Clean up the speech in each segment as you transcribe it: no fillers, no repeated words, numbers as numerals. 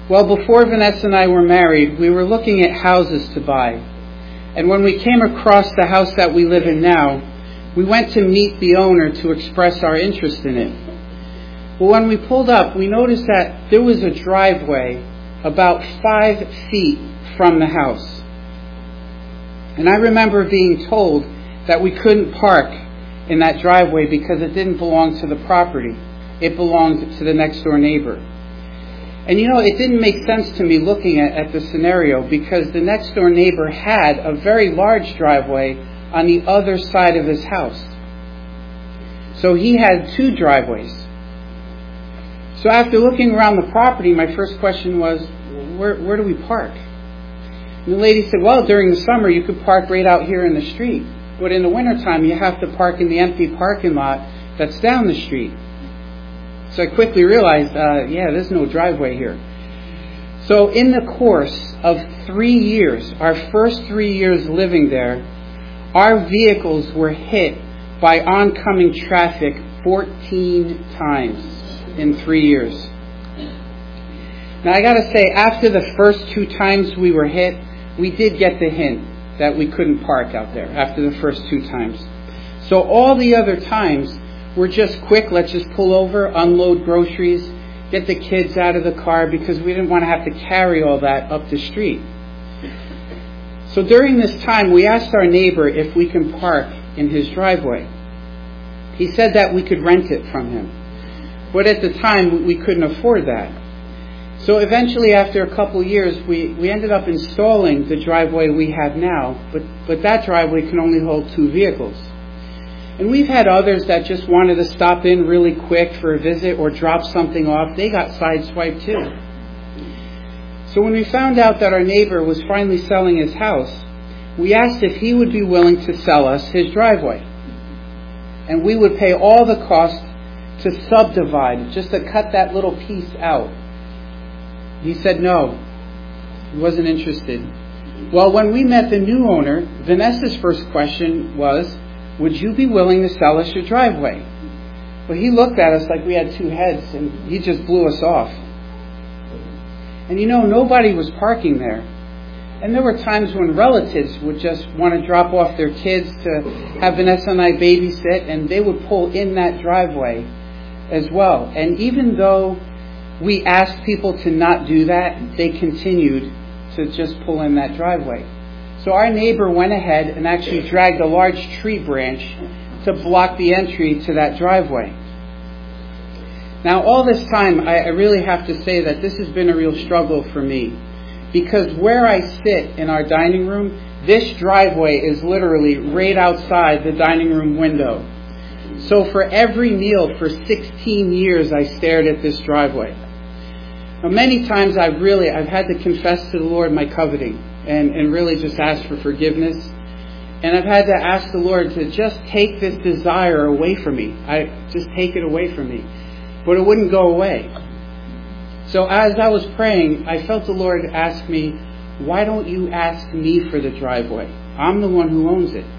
Well, before Vanessa and I were married, we were looking at houses to buy. And when we came across the house that we live in now, we went to meet the owner to express our interest in it. But when we pulled up, we noticed that there was a driveway about 5 feet from the house. And I remember being told that we couldn't park in that driveway because it didn't belong to the property. It belonged to the next door neighbor. And it didn't make sense to me looking at the scenario because the next door neighbor had a very large driveway on the other side of his house. So he had 2 driveways. So after looking around the property, my first question was, where do we park? And the lady said, well, during the summer you could park right out here in the street. But in the wintertime you have to park in the empty parking lot that's down the street. So I quickly realized, there's no driveway here. So in the course of 3 years, our first 3 years living there, our vehicles were hit by oncoming traffic 14 times in 3 years. Now I gotta say, after the first 2 times we were hit, we did get the hint that we couldn't park out there after the first 2 times. So all the other times were just quick, let's just pull over, unload groceries, get the kids out of the car because we didn't want to have to carry all that up the street. So during this time, we asked our neighbor if we can park in his driveway. He said that we could rent it from him. But at the time, we couldn't afford that. So eventually, after a couple years, we ended up installing the driveway we have now, but that driveway can only hold 2 vehicles. And we've had others that just wanted to stop in really quick for a visit or drop something off. They got sideswiped too. So when we found out that our neighbor was finally selling his house, we asked if he would be willing to sell us his driveway. And we would pay all the cost to subdivide, just to cut that little piece out. He said no. He wasn't interested. Well, when we met the new owner, Vanessa's first question was, would you be willing to sell us your driveway? Well, he looked at us like we had 2 heads, and he just blew us off. And nobody was parking there. And there were times when relatives would just want to drop off their kids to have Vanessa and I babysit, and they would pull in that driveway as well. And even though we asked people to not do that, they continued to just pull in that driveway. So our neighbor went ahead and actually dragged a large tree branch to block the entry to that driveway. Now all this time, I really have to say that this has been a real struggle for me, because where I sit in our dining room, this driveway is literally right outside the dining room window. So for every meal for 16 years, I stared at this driveway. Now, many times I've had to confess to the Lord my coveting and really just ask for forgiveness. And I've had to ask the Lord to just take this desire away from me. Just take it away from me. But it wouldn't go away. So as I was praying, I felt the Lord ask me, why don't you ask me for the driveway? I'm the one who owns it.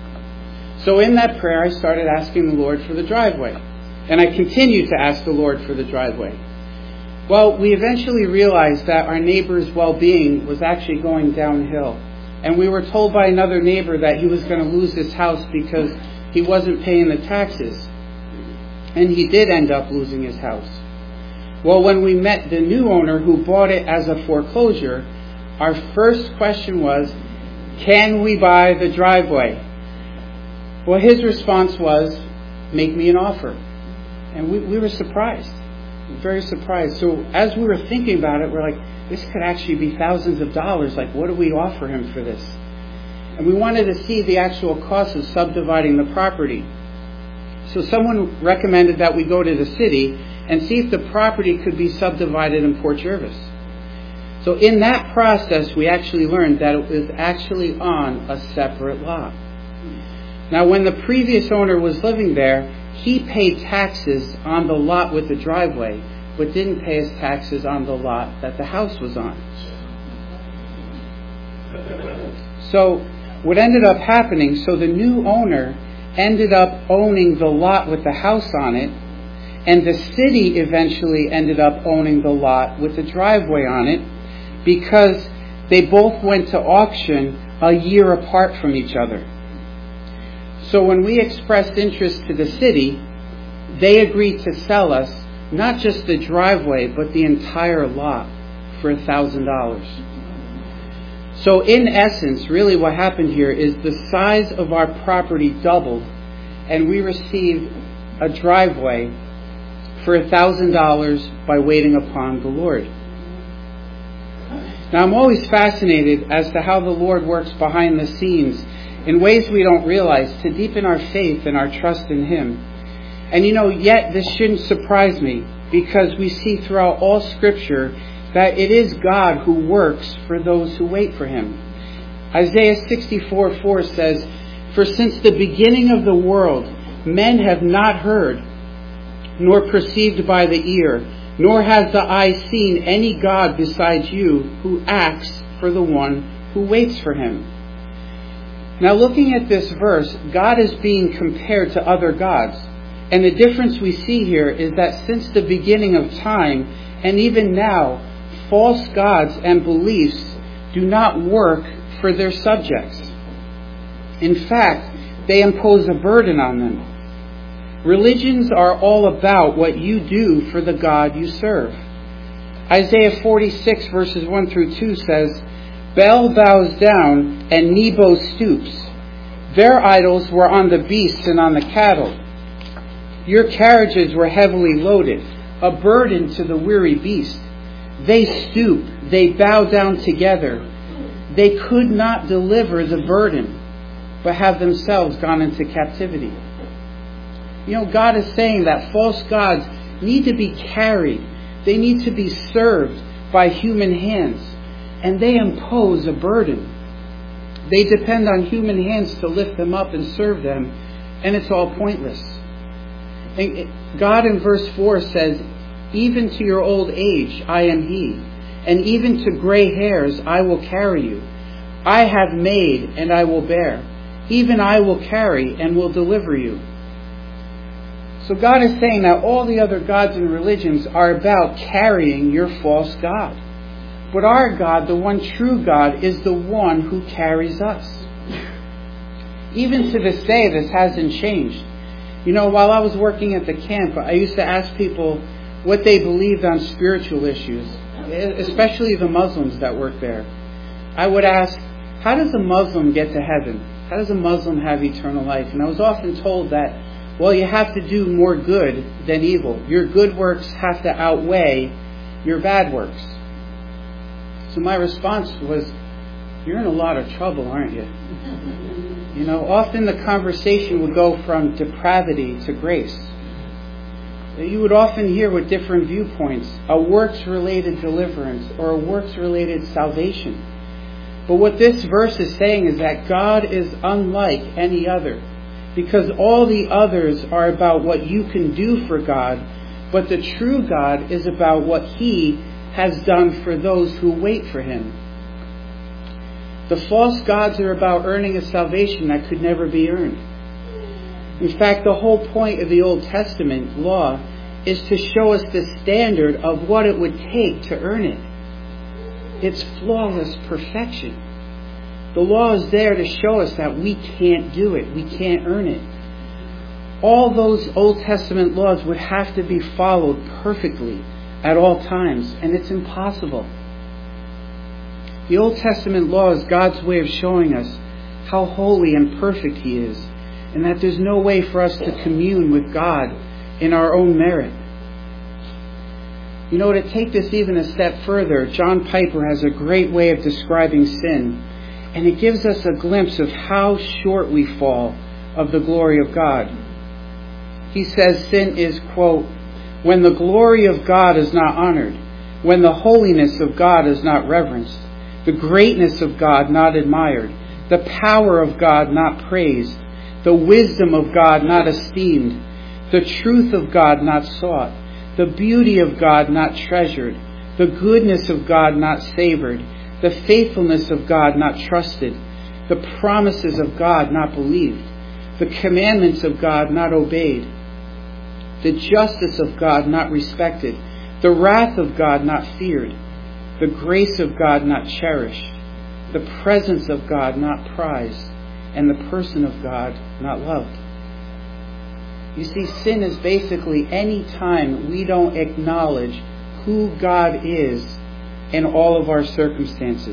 So in that prayer, I started asking the Lord for the driveway. And I continued to ask the Lord for the driveway. Well, we eventually realized that our neighbor's well-being was actually going downhill. And we were told by another neighbor that he was going to lose his house because he wasn't paying the taxes. And he did end up losing his house. Well, when we met the new owner who bought it as a foreclosure, our first question was, can we buy the driveway? Well, his response was, make me an offer. And we were surprised. Very surprised. So as we were thinking about it, we're like, this could actually be thousands of dollars. Like, what do we offer him for this? And we wanted to see the actual cost of subdividing the property. So someone recommended that we go to the city and see if the property could be subdivided in Port Jervis. So in that process, we actually learned that it was actually on a separate lot. Now, when the previous owner was living there, he paid taxes on the lot with the driveway, but didn't pay his taxes on the lot that the house was on. So what ended up happening, so the new owner ended up owning the lot with the house on it, And the city eventually ended up owning the lot with a driveway on it because they both went to auction a year apart from each other. So when we expressed interest to the city, they agreed to sell us not just the driveway, but the entire lot for $1,000. So in essence, really what happened here is the size of our property doubled, and we received a driveway for $1,000 by waiting upon the Lord. Now, I'm always fascinated as to how the Lord works behind the scenes in ways we don't realize to deepen our faith and our trust in Him. And yet this shouldn't surprise me, because we see throughout all Scripture that it is God who works for those who wait for Him. Isaiah 64:4 says, "For since the beginning of the world, men have not heard, nor perceived by the ear, nor has the eye seen any God besides you who acts for the one who waits for Him." Now, looking at this verse, God is being compared to other gods. And the difference we see here is that since the beginning of time, and even now, false gods and beliefs do not work for their subjects. In fact, they impose a burden on them. Religions are all about what you do for the God you serve. Isaiah 46 verses 1 through 2 says, "Baal bows down and Nebo stoops. Their idols were on the beasts and on the cattle. Your carriages were heavily loaded, a burden to the weary beast. They stoop, they bow down together. They could not deliver the burden, but have themselves gone into captivity." God is saying that false gods need to be carried. They need to be served by human hands, and they impose a burden. They depend on human hands to lift them up and serve them, and it's all pointless. And God in verse 4 says, "Even to your old age I am He, and even to gray hairs I will carry you. I have made and I will bear. Even I will carry and will deliver you." So God is saying that all the other gods and religions are about carrying your false god. But our God, the one true God, is the one who carries us. Even to this day, this hasn't changed. While I was working at the camp, I used to ask people what they believed on spiritual issues, especially the Muslims that work there. I would ask, how does a Muslim get to heaven? How does a Muslim have eternal life? And I was often told that, well, you have to do more good than evil. Your good works have to outweigh your bad works. So my response was, you're in a lot of trouble, aren't you? Often the conversation would go from depravity to grace. You would often hear with different viewpoints, a works-related deliverance or a works-related salvation. But what this verse is saying is that God is unlike any other, because all the others are about what you can do for God, but the true God is about what He has done for those who wait for Him. The false gods are about earning a salvation that could never be earned. In fact, the whole point of the Old Testament law is to show us the standard of what it would take to earn it. It's flawless perfection. The law is there to show us that we can't do it. We can't earn it. All those Old Testament laws would have to be followed perfectly at all times, and it's impossible. The Old Testament law is God's way of showing us how holy and perfect He is, and that there's no way for us to commune with God in our own merit. To take this even a step further, John Piper has a great way of describing sin, and it gives us a glimpse of how short we fall of the glory of God. He says sin is, quote, "when the glory of God is not honored, when the holiness of God is not reverenced, the greatness of God not admired, the power of God not praised, the wisdom of God not esteemed, the truth of God not sought, the beauty of God not treasured, the goodness of God not savored, the faithfulness of God not trusted, the promises of God not believed, the commandments of God not obeyed. the justice of God not respected, the wrath of God not feared, the grace of God not cherished, the presence of God not prized, and the person of God not loved. You see, sin is basically any time we don't acknowledge who God is in all of our circumstances.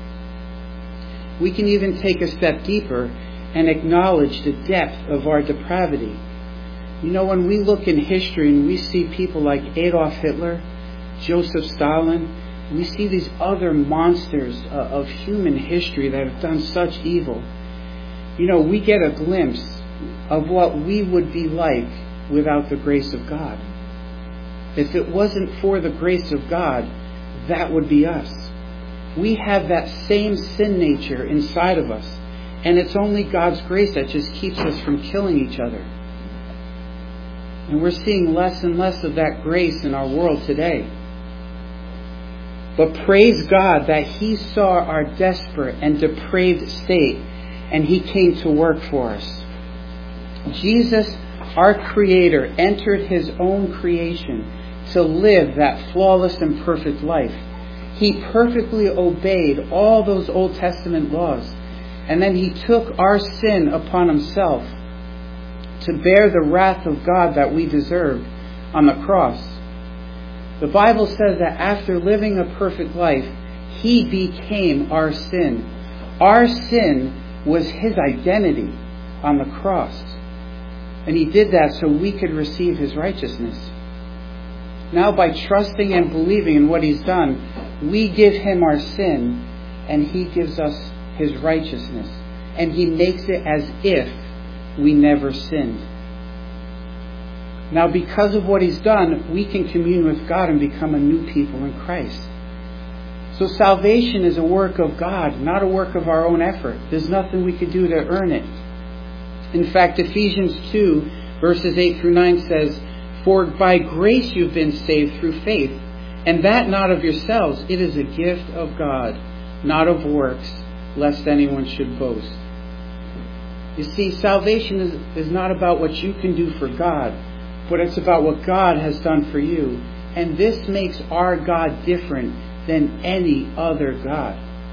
We can even take a step deeper and acknowledge the depth of our depravity. You know, when we look in history and we see people like Adolf Hitler, Joseph Stalin, we see these other monsters of human history that have done such evil. You know, we get a glimpse of what we would be like without the grace of God. If it wasn't for the grace of God, that would be us. We have that same sin nature inside of us, and it's only God's grace that just keeps us from killing each other. And we're seeing less and less of that grace in our world today. But praise God that He saw our desperate and depraved state, and He came to work for us. Jesus, our Creator, entered His own creation to live that flawless and perfect life. He perfectly obeyed all those Old Testament laws, and then He took our sin upon Himself to bear the wrath of God that we deserved on the cross. The Bible says that after living a perfect life, He became our sin. Our sin was His identity on the cross. And He did that so we could receive His righteousness. Now, by trusting and believing in what He's done, we give Him our sin, and He gives us His righteousness. And He makes it as if we never sinned. Now, because of what He's done, we can commune with God and become a new people in Christ. So salvation is a work of God, not a work of our own effort. There's nothing we could do to earn it. In fact, Ephesians 2, verses 8 through 9 says, "For by grace you've been saved through faith, and that not of yourselves, it is a gift of God, not of works, lest anyone should boast." You see, salvation is not about what you can do for God, but it's about what God has done for you. And this makes our God different than any other God.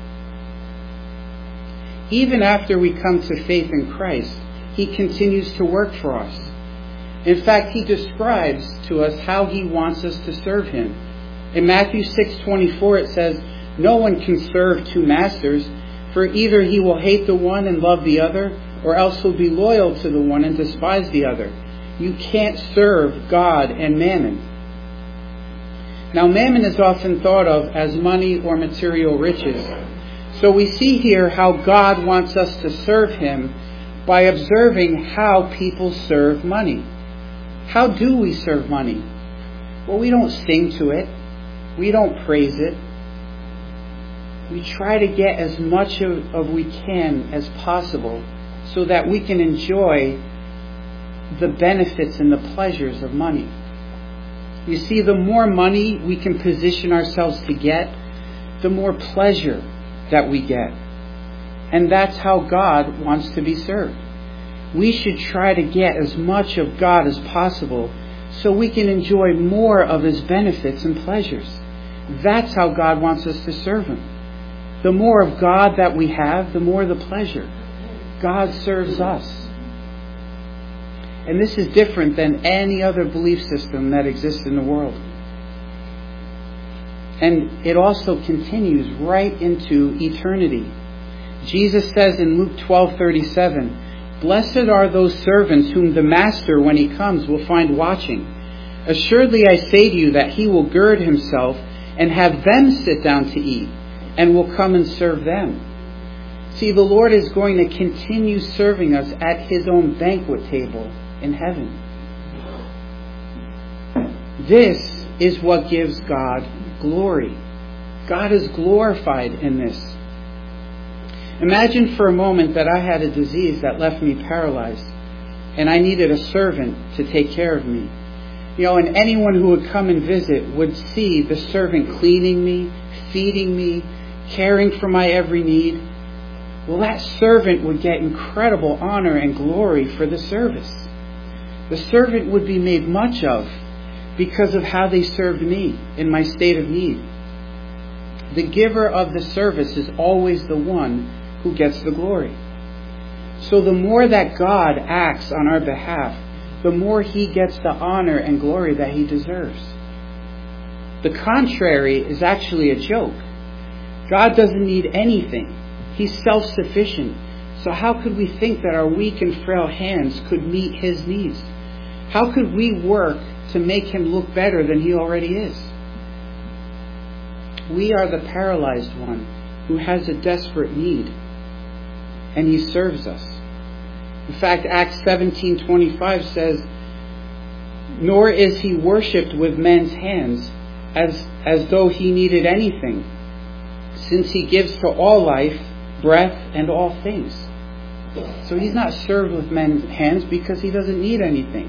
Even after we come to faith in Christ, He continues to work for us. In fact, He describes to us how He wants us to serve Him. In Matthew 6:24 it says, "No one can serve two masters, for either he will hate the one and love the other, or else will be loyal to the one and despise the other. You can't serve God and mammon." Now, mammon is often thought of as money or material riches. So we see here how God wants us to serve Him by observing how people serve money. How do we serve money? Well, we don't sing to it. We don't praise it. We try to get as much of we can as possible so that we can enjoy the benefits and the pleasures of money. You see, the more money we can position ourselves to get, the more pleasure that we get. And that's how God wants to be served. We should try to get as much of God as possible so we can enjoy more of His benefits and pleasures. That's how God wants us to serve Him. The more of God that we have, the more the pleasure. God serves us. And this is different than any other belief system that exists in the world. And it also continues right into eternity. Jesus says in Luke 12:37, "Blessed are those servants whom the master, when he comes, will find watching. Assuredly I say to you that he will gird himself and have them sit down to eat, and will come and serve them." See, the Lord is going to continue serving us at His own banquet table in heaven. This is what gives God glory. God is glorified in this. Imagine for a moment that I had a disease that left me paralyzed, and I needed a servant to take care of me. And anyone who would come and visit would see the servant cleaning me, feeding me, caring for my every need. Well, that servant would get incredible honor and glory for the service. The servant would be made much of because of how they served me in my state of need. The giver of the service is always the one who gets the glory. So the more that God acts on our behalf, the more He gets the honor and glory that He deserves. The contrary is actually a joke. God doesn't need anything. He's self-sufficient. So how could we think that our weak and frail hands could meet His needs? How could we work to make Him look better than He already is? We are the paralyzed one who has a desperate need, and He serves us. In fact, Acts 17:25 says, "Nor is He worshipped with men's hands as though He needed anything, since He gives to all life, breath, and all things." So He's not served with men's hands because He doesn't need anything.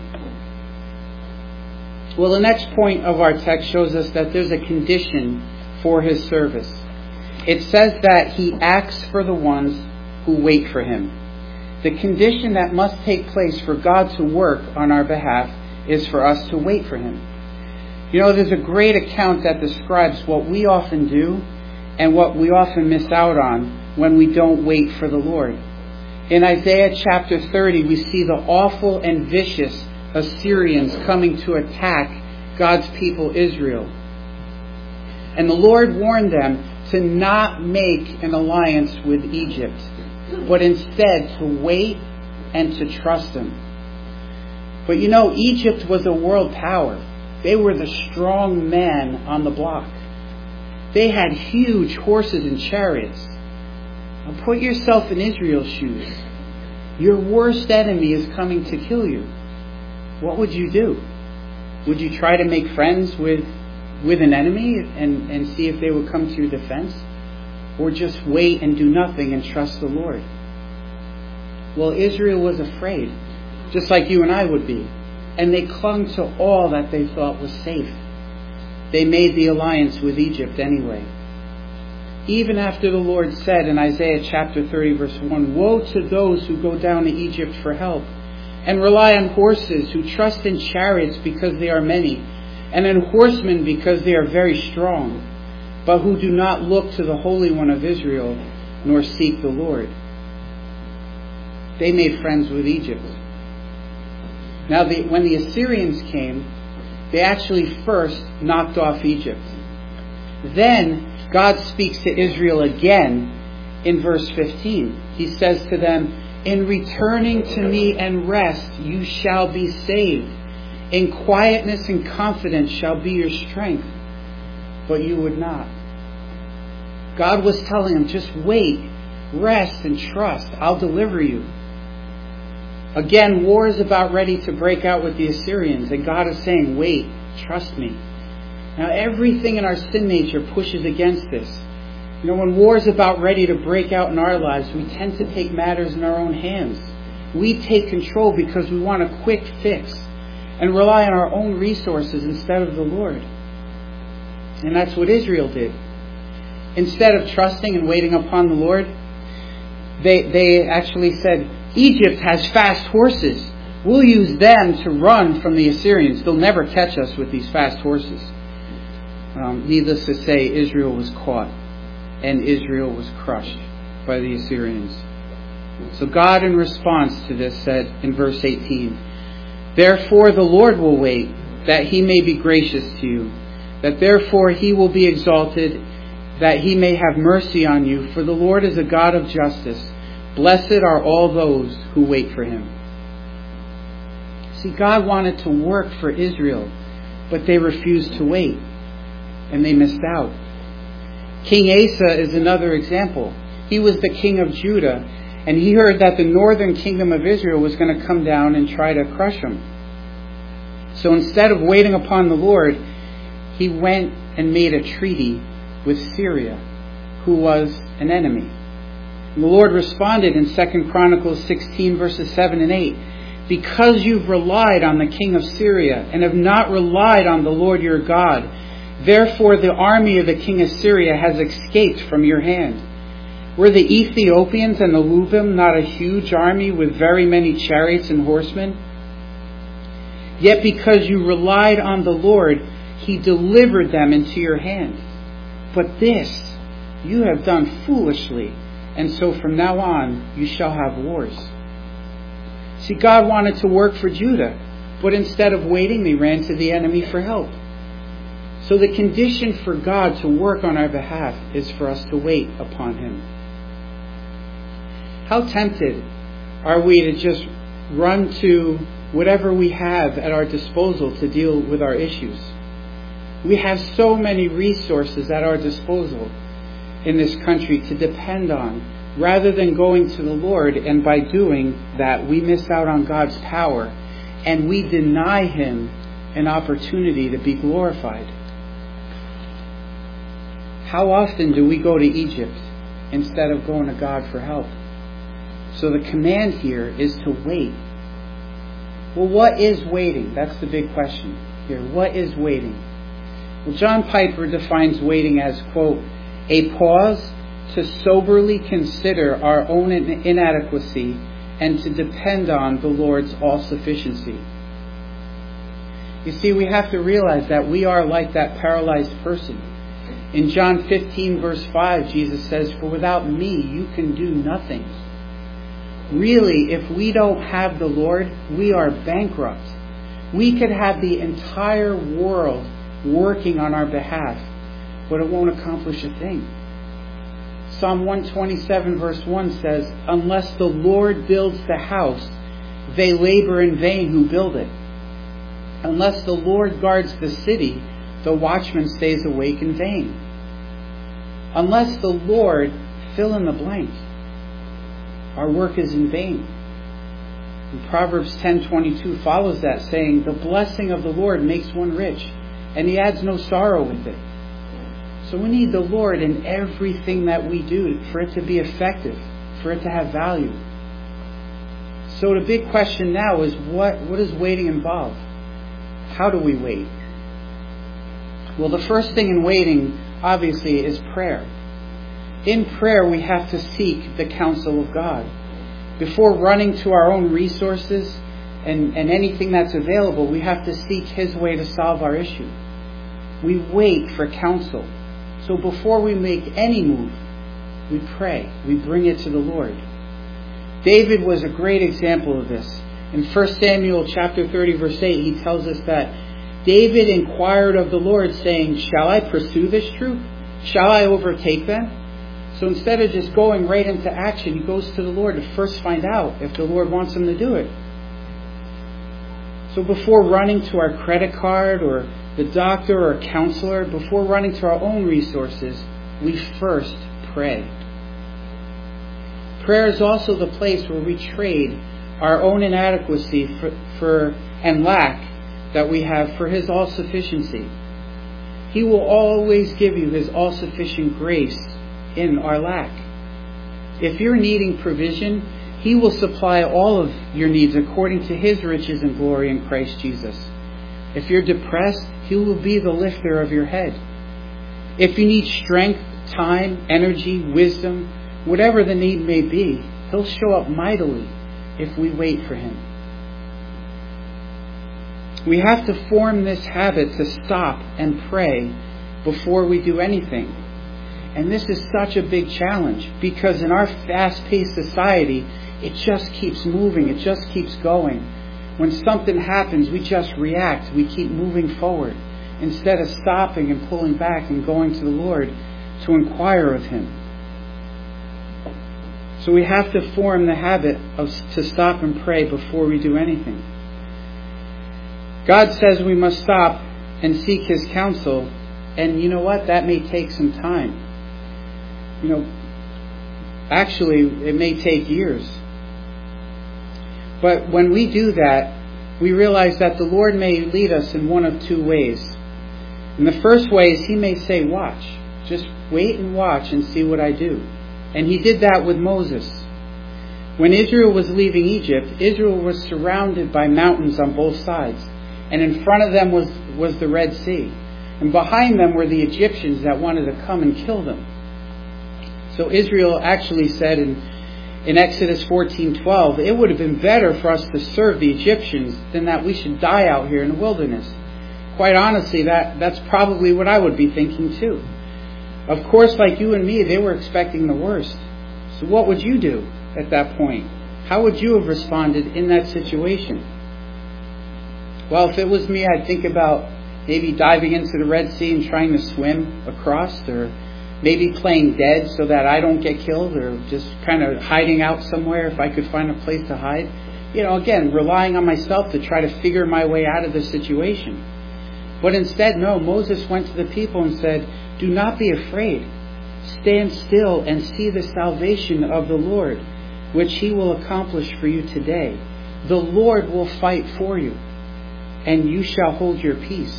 Well, the next point of our text shows us that there's a condition for His service. It says that He acts for the ones who wait for Him. The condition that must take place for God to work on our behalf is for us to wait for Him. You know, there's a great account that describes what we often do and what we often miss out on when we don't wait for the Lord. In Isaiah chapter 30, we see the awful and vicious Assyrians coming to attack God's people Israel. And the Lord warned them to not make an alliance with Egypt, but instead to wait and to trust Him. But you know, Egypt was a world power. They were the strong man on the block. They had huge horses and chariots. Now put yourself in Israel's shoes. Your worst enemy is coming to kill you. What would you do? Would you try to make friends with an enemy and see if they would come to your defense? Or just wait and do nothing and trust the Lord? Well, Israel was afraid, just like you and I would be. And they clung to all that they thought was safe. They made the alliance with Egypt anyway. Even after the Lord said in Isaiah chapter 30 verse 1, "Woe to those who go down to Egypt for help, and rely on horses, who trust in chariots because they are many, and in horsemen because they are very strong, but who do not look to the Holy One of Israel, nor seek the Lord." They made friends with Egypt. Now, when the Assyrians came, they actually first knocked off Egypt. Then God speaks to Israel again in verse 15. He says to them, "In returning to me and rest, you shall be saved. In quietness and confidence shall be your strength." But you would not. God was telling them, just wait, rest, and trust. I'll deliver you. Again, war is about ready to break out with the Assyrians, and God is saying, wait, trust me. Now, everything in our sin nature pushes against this. You know, when war is about ready to break out in our lives, we tend to take matters in our own hands. We take control because we want a quick fix and rely on our own resources instead of the Lord. And that's what Israel did. Instead of trusting and waiting upon the Lord, they actually said, "Egypt has fast horses. We'll use them to run from the Assyrians. They'll never catch us with these fast horses." Needless to say, Israel was caught, and Israel was crushed by the Assyrians. So God, in response to this, said in verse 18, "Therefore the Lord will wait, that He may be gracious to you, that therefore He will be exalted, that He may have mercy on you, for the Lord is a God of justice. Blessed are all those who wait for Him." See, God wanted to work for Israel, but they refused to wait, and they missed out. King Asa is another example. He was the king of Judah, and he heard that the northern kingdom of Israel was going to come down and try to crush him. So instead of waiting upon the Lord, he went and made a treaty with Syria, who was an enemy. And the Lord responded in 2 Chronicles 16 verses 7 and 8, "Because you've relied on the king of Syria and have not relied on the Lord your God, therefore the army of the king of Syria has escaped from your hand. Were the Ethiopians and the Lubim not a huge army with very many chariots and horsemen? Yet because you relied on the Lord, He delivered them into your hand. But this you have done foolishly, and so from now on you shall have wars. See, God wanted to work for Judah, but instead of waiting, they ran to the enemy for help. So the condition for God to work on our behalf is for us to wait upon Him. How tempted are we to just run to whatever we have at our disposal to deal with our issues? We have so many resources at our disposal in this country to depend on, rather than going to the Lord, and by doing that, we miss out on God's power, and we deny Him an opportunity to be glorified. How often do we go to Egypt instead of going to God for help? So the command here is to wait. Well, what is waiting? That's the big question here. What is waiting? Well, John Piper defines waiting as, quote, a pause to soberly consider our own inadequacy and to depend on the Lord's all-sufficiency. You see, we have to realize that we are like that paralyzed person. In John 15, verse 5, Jesus says, "For without me, you can do nothing." Really, if we don't have the Lord, we are bankrupt. We could have the entire world working on our behalf, but it won't accomplish a thing. Psalm 127 verse 1 says, "Unless the Lord builds the house, they labor in vain who build it. Unless the Lord guards the city, the watchman stays awake in vain." Unless the Lord, fill in the blank, our work is in vain. And Proverbs 10:22 follows that, saying, "The blessing of the Lord makes one rich, and He adds no sorrow with it." So we need the Lord in everything that we do for it to be effective, for it to have value. So the big question now is, what does waiting involve? How do we wait? Well, the first thing in waiting, obviously, is prayer. In prayer, we have to seek the counsel of God. Before running to our own resources and anything that's available, we have to seek His way to solve our issue. We wait for counsel. So before we make any move, we pray. We bring it to the Lord. David was a great example of this. In 1 Samuel chapter 30, verse 8, he tells us that David inquired of the Lord, saying, "Shall I pursue this troop? Shall I overtake them?" So instead of just going right into action, he goes to the Lord to first find out if the Lord wants him to do it. So before running to our credit card or the doctor or a counselor, before running to our own resources, we first pray. Prayer is also the place where we trade our own inadequacy for and lack that we have for His all-sufficiency. He will always give you His all-sufficient grace in our lack. If you're needing provision, He will supply all of your needs according to His riches and glory in Christ Jesus. If you're depressed, He will be the lifter of your head. If you need strength, time, energy, wisdom, whatever the need may be, He'll show up mightily if we wait for Him. We have to form this habit to stop and pray before we do anything. And this is such a big challenge because in our fast-paced society, it just keeps moving. It just keeps going. When something happens, we just react. We keep moving forward instead of stopping and pulling back and going to the Lord to inquire of Him. So we have to form the habit to stop and pray before we do anything. God says we must stop and seek His counsel, and you know what? That may take some time. Actually, it may take years. But when we do that, we realize that the Lord may lead us in one of two ways. And the first way is He may say, "Watch. Just wait and watch and see what I do." And He did that with Moses. When Israel was leaving Egypt, Israel was surrounded by mountains on both sides. And in front of them was the Red Sea. And behind them were the Egyptians that wanted to come and kill them. So Israel actually said in in Exodus 14:12, it would have been better for us to serve the Egyptians than that we should die out here in the wilderness. Quite honestly, that's probably what I would be thinking too. Of course, like you and me, they were expecting the worst. So what would you do at that point? How would you have responded in that situation? Well, if it was me, I'd think about maybe diving into the Red Sea and trying to swim across, or maybe playing dead so that I don't get killed, or just kind of hiding out somewhere if I could find a place to hide. Again, relying on myself to try to figure my way out of the situation. But instead, no, Moses went to the people and said, "Do not be afraid. Stand still and see the salvation of the Lord, which he will accomplish for you today. The Lord will fight for you, and you shall hold your peace."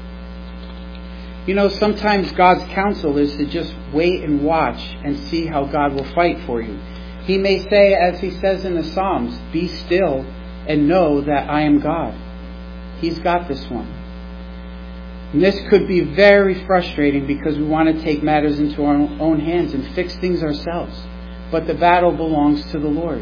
Sometimes God's counsel is to just wait and watch and see how God will fight for you. He may say, as he says in the Psalms, "Be still and know that I am God." He's got this one. And this could be very frustrating because we want to take matters into our own hands and fix things ourselves. But the battle belongs to the Lord.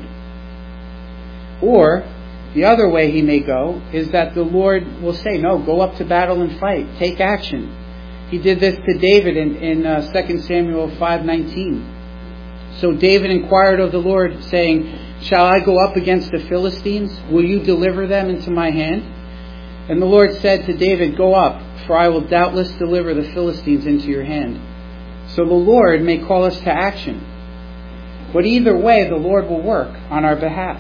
Or the other way he may go is that the Lord will say, "No, go up to battle and fight. Take action." He did this to David in 2 Samuel 5:19. So David inquired of the Lord, saying, "Shall I go up against the Philistines? Will you deliver them into my hand?" And the Lord said to David, "Go up, for I will doubtless deliver the Philistines into your hand." So the Lord may call us to action. But either way, the Lord will work on our behalf.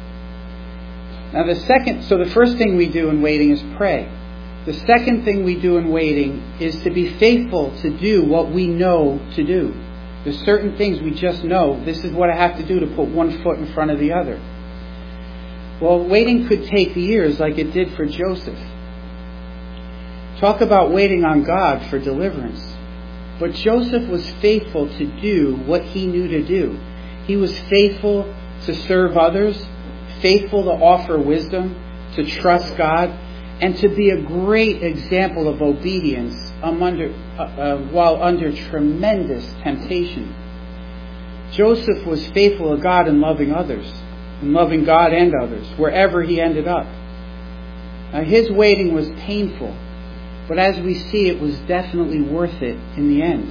Now the first thing we do in waiting is pray. The second thing we do in waiting is to be faithful to do what we know to do. There's certain things we just know. This is what I have to do to put one foot in front of the other. Well, waiting could take years like it did for Joseph. Talk about waiting on God for deliverance. But Joseph was faithful to do what he knew to do. He was faithful to serve others, faithful to offer wisdom, to trust God, and to be a great example of obedience while under tremendous temptation. Joseph was faithful to God in loving others, in loving God and others, wherever he ended up. Now, his waiting was painful, but as we see, it was definitely worth it in the end.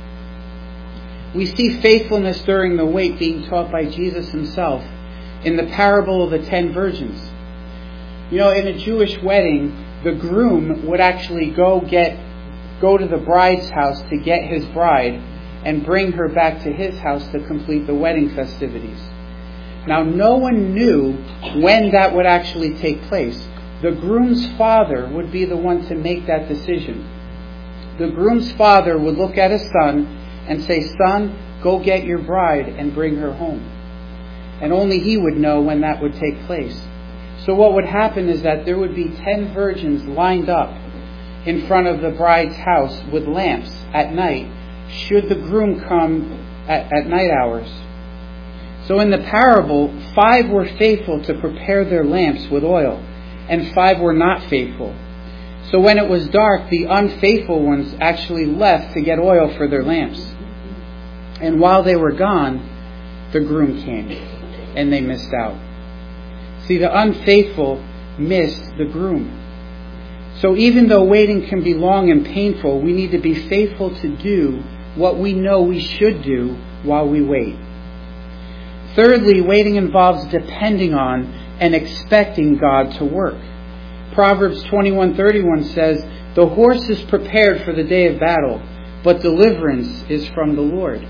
We see faithfulness during the wait being taught by Jesus himself in the parable of the 10 virgins. In a Jewish wedding, the groom would actually go to the bride's house to get his bride and bring her back to his house to complete the wedding festivities. Now, no one knew when that would actually take place. The groom's father would be the one to make that decision. The groom's father would look at his son and say, "Son, go get your bride and bring her home." And only he would know when that would take place. So what would happen is that there would be 10 virgins lined up in front of the bride's house with lamps at night, should the groom come at night hours. So in the parable, 5 were faithful to prepare their lamps with oil, and 5 were not faithful. So when it was dark, the unfaithful ones actually left to get oil for their lamps. And while they were gone, the groom came, and they missed out. See, the unfaithful missed the groom. So even though waiting can be long and painful, we need to be faithful to do what we know we should do while we wait. Thirdly, waiting involves depending on and expecting God to work. Proverbs 21:31 says, "The horse is prepared for the day of battle, but deliverance is from the Lord."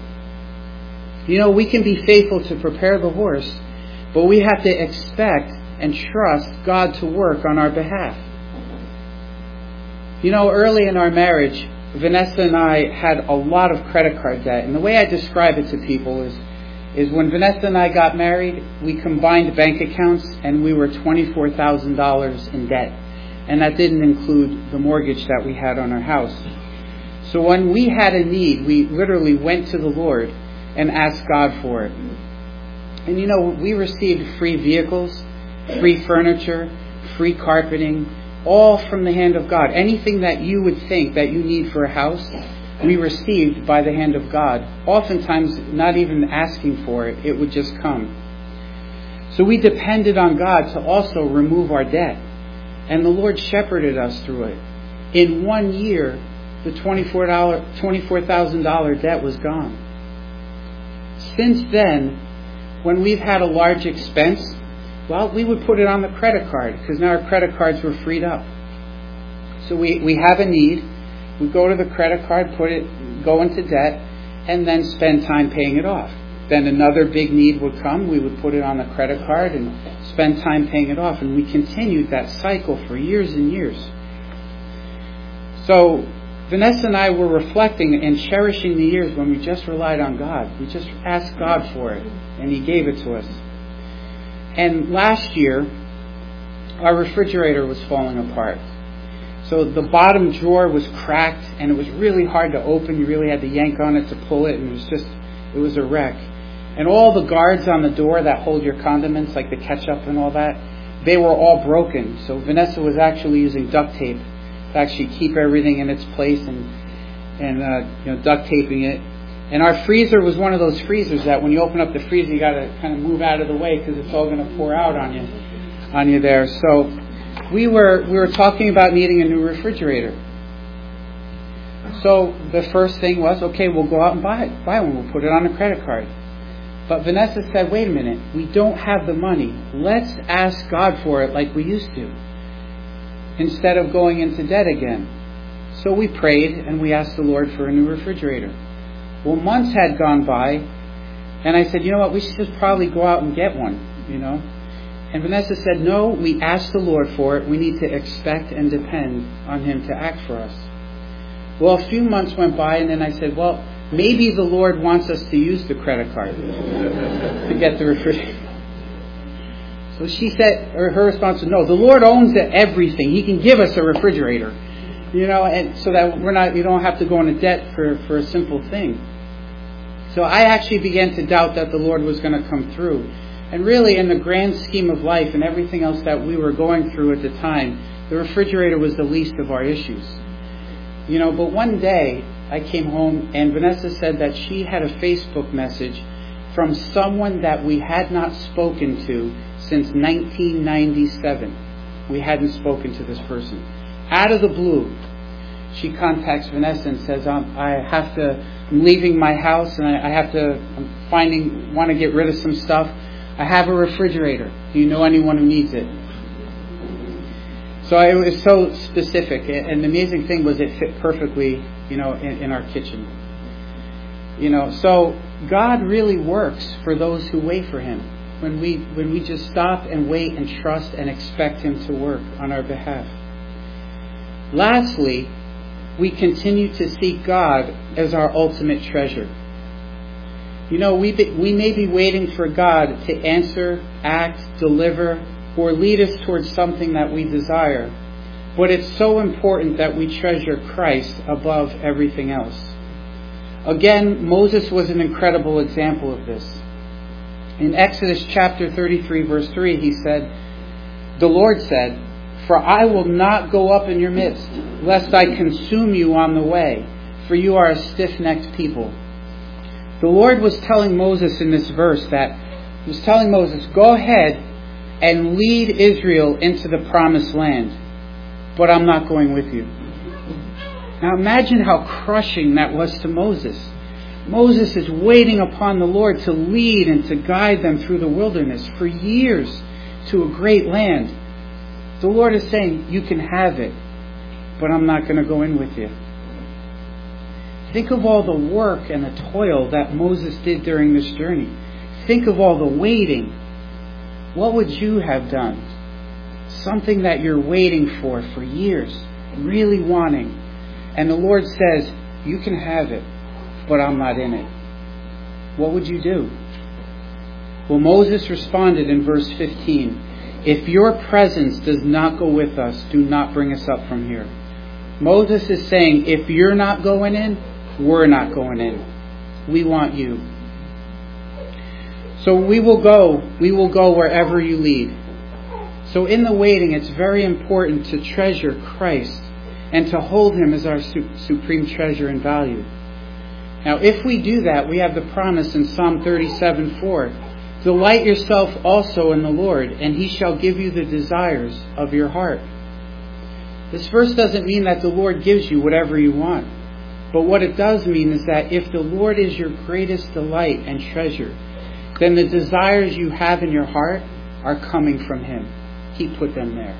We can be faithful to prepare the horse, but we have to expect and trust God to work on our behalf. Early in our marriage, Vanessa and I had a lot of credit card debt. And the way I describe it to people is when Vanessa and I got married, we combined bank accounts and we were $24,000 in debt. And that didn't include the mortgage that we had on our house. So when we had a need, we literally went to the Lord and asked God for it. And we received free vehicles, free furniture, free carpeting, all from the hand of God. Anything that you would think that you need for a house, we received by the hand of God. Oftentimes, not even asking for it, it would just come. So we depended on God to also remove our debt. And the Lord shepherded us through it. In 1 year, the $24,000 debt was gone. Since then, when we've had a large expense, well, we would put it on the credit card because now our credit cards were freed up. So we have a need, we go to the credit card, go into debt, and then spend time paying it off. Then another big need would come, we would put it on the credit card and spend time paying it off. And we continued that cycle for years and years. So Vanessa and I were reflecting and cherishing the years when we just relied on God. We just asked God for it, and He gave it to us. And last year, our refrigerator was falling apart. So the bottom drawer was cracked, and it was really hard to open. You really had to yank on it to pull it, and it was a wreck. And all the guards on the door that hold your condiments, like the ketchup and all that, they were all broken. So Vanessa was actually using duct tape to actually keep everything in its place and duct taping it. And our freezer was one of those freezers that when you open up the freezer, you got to kind of move out of the way because it's all going to pour out on you there. So we were talking about needing a new refrigerator. So the first thing was, okay, we'll go out and buy one. We'll put it on a credit card. But Vanessa said, wait a minute, we don't have the money. Let's ask God for it like we used to, instead of going into debt again. So we prayed and we asked the Lord for a new refrigerator. Well, months had gone by, and I said, you know what, we should just probably go out and get one, And Vanessa said, no, we asked the Lord for it. We need to expect and depend on Him to act for us. Well, a few months went by, and then I said, well, maybe the Lord wants us to use the credit card to get the refrigerator. So she said, or her response was, no, the Lord owns everything. He can give us a refrigerator, and so that you don't have to go into debt for a simple thing. So I actually began to doubt that the Lord was going to come through. And really, in the grand scheme of life and everything else that we were going through at the time, the refrigerator was the least of our issues. But one day I came home and Vanessa said that she had a Facebook message from someone that we had not spoken to since 1997. We hadn't spoken to this person. Out of the blue, she contacts Vanessa and says, I'm leaving my house and want to get rid of some stuff. I have a refrigerator. Do you know anyone who needs it? So it was so specific, and the amazing thing was it fit perfectly, in our kitchen. So God really works for those who wait for Him. When we just stop and wait and trust and expect Him to work on our behalf. Lastly, we continue to seek God as our ultimate treasure. We may be waiting for God to answer, act, deliver, or lead us towards something that we desire. But it's so important that we treasure Christ above everything else. Again, Moses was an incredible example of this. In Exodus chapter 33, verse 3, the Lord said, "For I will not go up in your midst, lest I consume you on the way, for you are a stiff-necked people." The Lord was telling Moses in this verse go ahead and lead Israel into the promised land, but I'm not going with you. Now imagine how crushing that was to Moses. Moses is waiting upon the Lord to lead and to guide them through the wilderness for years to a great land. The Lord is saying, you can have it, but I'm not going to go in with you. Think of all the work and the toil that Moses did during this journey. Think of all the waiting. What would you have done? Something that you're waiting for years, really wanting. And the Lord says, you can have it, but I'm not in it. What would you do? Well, Moses responded in verse 15, "If your presence does not go with us, do not bring us up from here." Moses is saying, if you're not going in, we're not going in. We want you. So we will go wherever you lead. So in the waiting, it's very important to treasure Christ and to hold Him as our supreme treasure and value. Now, if we do that, we have the promise in Psalm 37:4, "Delight yourself also in the Lord, and He shall give you the desires of your heart." This verse doesn't mean that the Lord gives you whatever you want. But what it does mean is that if the Lord is your greatest delight and treasure, then the desires you have in your heart are coming from Him. He put them there.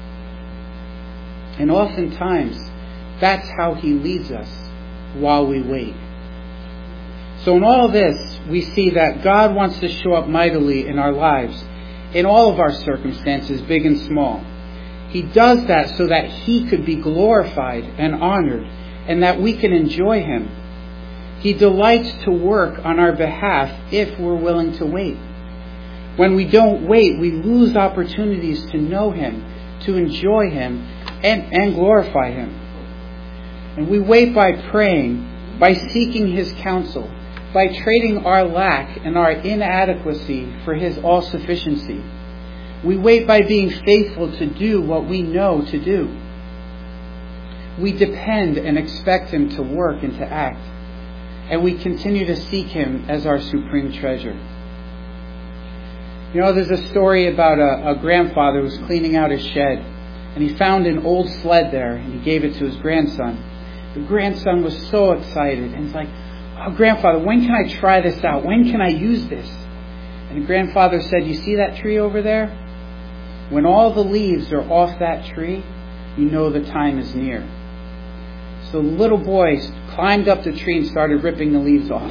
And oftentimes, that's how He leads us while we wait. So in all this, we see that God wants to show up mightily in our lives, in all of our circumstances, big and small. He does that so that He could be glorified and honored, and that we can enjoy Him. He delights to work on our behalf if we're willing to wait. When we don't wait, we lose opportunities to know Him, to enjoy Him, and glorify Him. And we wait by praying, by seeking His counsel, by trading our lack and our inadequacy for His all-sufficiency. We wait by being faithful to do what we know to do. We depend and expect Him to work and to act. And we continue to seek Him as our supreme treasure. You know, there's a story about a grandfather who was cleaning out his shed. And he found an old sled there, and he gave it to his grandson. The grandson was so excited. And he's like, "Oh, grandfather, when can I try this out? When can I use this?" And the grandfather said, "You see that tree over there? When all the leaves are off that tree, you know the time is near." So the little boy climbed up the tree and started ripping the leaves off.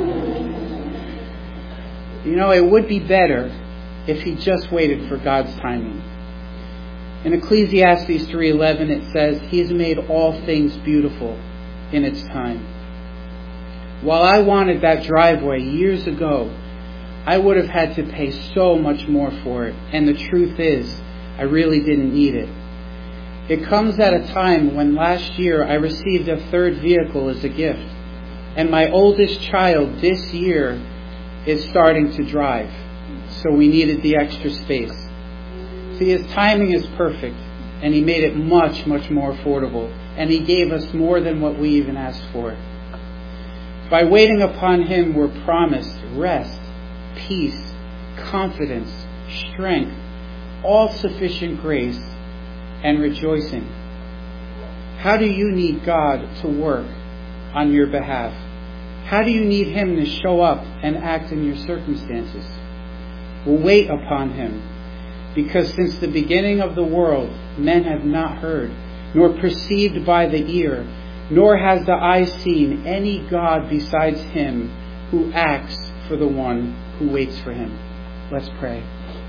You know, it would be better if he just waited for God's timing. In Ecclesiastes 3:11 it says, "He has made all things beautiful in its time." While I wanted that driveway years ago, I would have had to pay so much more for it. And the truth is, I really didn't need it. It comes at a time when last year I received a third vehicle as a gift. And my oldest child this year is starting to drive. So we needed the extra space. See, His timing is perfect. And He made it much, much more affordable. And He gave us more than what we even asked for. By waiting upon Him, we're promised rest, peace, confidence, strength, all-sufficient grace, and rejoicing. How do you need God to work on your behalf? How do you need Him to show up and act in your circumstances? Well, wait upon Him, because since the beginning of the world, men have not heard, nor perceived by the ear, nor has the eye seen any God besides Him who acts for the one who waits for Him. Let's pray.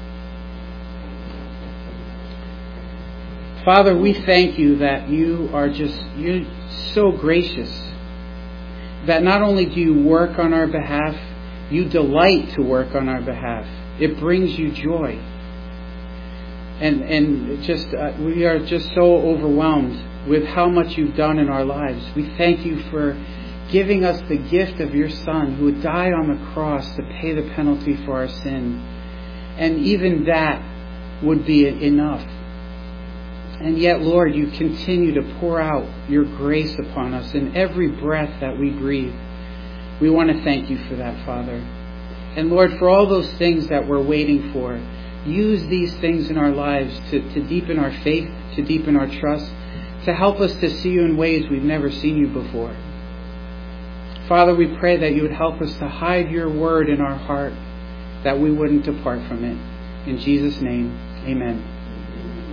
Father, we thank You that you're so gracious, that not only do You work on our behalf, You delight to work on our behalf. It brings You joy. And we are just so overwhelmed with how much You've done in our lives. We thank You for giving us the gift of Your Son who would die on the cross to pay the penalty for our sin. And even that would be enough. And yet, Lord, You continue to pour out Your grace upon us in every breath that we breathe. We want to thank You for that, Father. And Lord, for all those things that we're waiting for, use these things in our lives to deepen our faith, to deepen our trust, to help us to see You in ways we've never seen You before. Father, we pray that You would help us to hide Your word in our heart, that we wouldn't depart from it. In Jesus' name, amen.